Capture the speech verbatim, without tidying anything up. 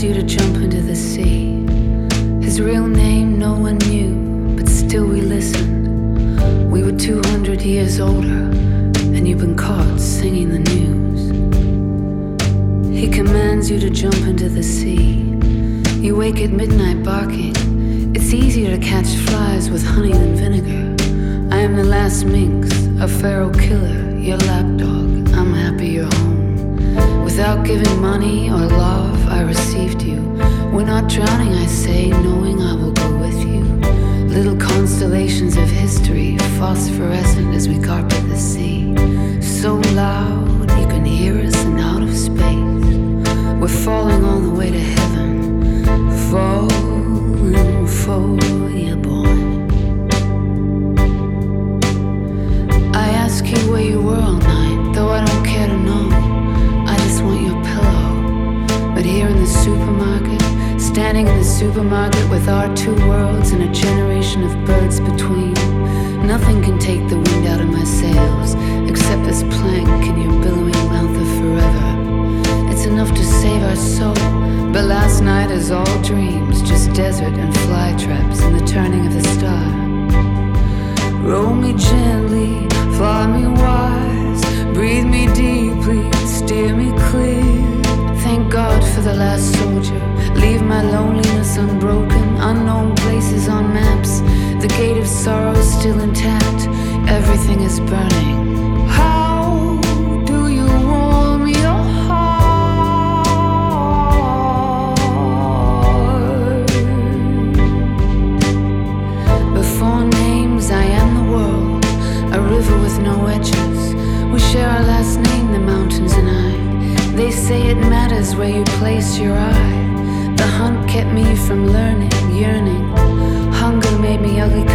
commands you to jump into the sea. His real name no one knew, but still we listened. We were two hundred years older, and you've been caught singing the news. He commands you to jump into the sea. You wake at midnight barking. It's easier to catch flies with honey than vinegar. I am the last minx, a feral killer, your lapdog. I'm happy you're home. Without giving money or love, I received you. We're not drowning, I say, knowing I will go with you. Little constellations of history, phosphorescent as we carpet the sea. So loud you can hear us in outer space. We're falling on the way to heaven, falling for you, boy. I ask you where you were all night, though I don't care to know. I just want your pillow. But here in the supermarket, standing in the supermarket with our two worlds and a generation of birds between, nothing can take the wind out of my sails except this plank in your billowing mouth of forever. It's enough to save our soul, but last night is all dreams, just desert and fly traps and the turning of the star. Roll me gently, fly me wise, breathe me deeply, steer me clear. Thank God for the last soldier. Leave my loneliness unbroken, unknown places on maps. The gate of sorrow is still intact, everything is burning. How do you warm your heart? Before names, I am the world, a river with no edges. We share our last name, the mountains and I. They say it matters where you place your eye. The hunt kept me from learning, yearning. Hunger made me ugly